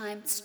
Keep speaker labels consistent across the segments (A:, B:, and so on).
A: Sometimes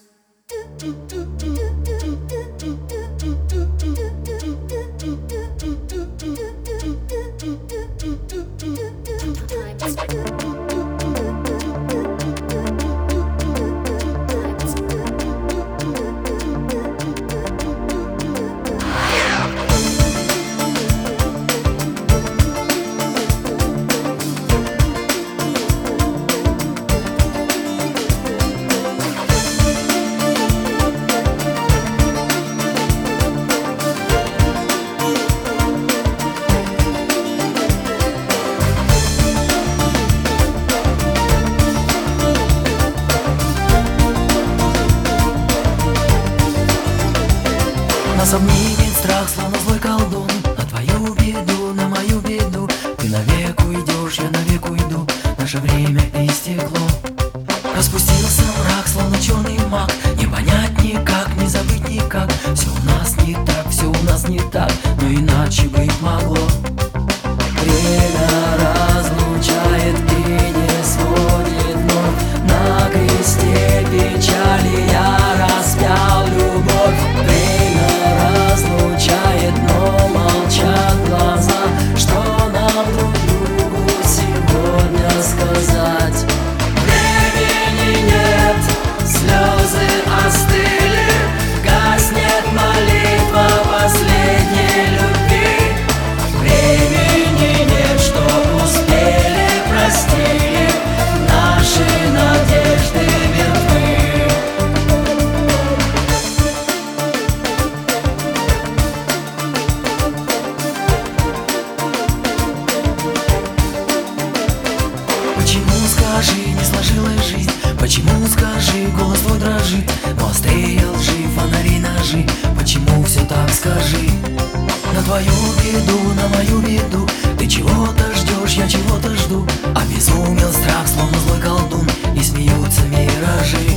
B: Нас обнимет страх, словно злой колдун. На твою беду, на мою беду. Ты навек уйдешь, я навек уйду. Наше время истекло. Распустился мрак, словно черный маг. Не понять никак, не забыть никак. Все у нас не так, все у нас не так. Но иначе быть могло. Время разлучает и не сводит вновь. На кресте печали я распял любовь. Разлучает, но молчат глаза. Что нам друг другу сегодня сказать? Времени нет, слезы остыли. Гаснет молитва последней любви. Времени нет, что успели, простили. Наши надежды мертвы. Почему, скажи, не сложилась жизнь? Почему, скажи, голос твой дрожит? Но острее лжи, фонари, ножи. Почему все так, скажи? На твою беду, на мою беду. Ты чего-то ждешь, я чего-то жду. Обезумел страх, словно злой колдун. И смеются миражи.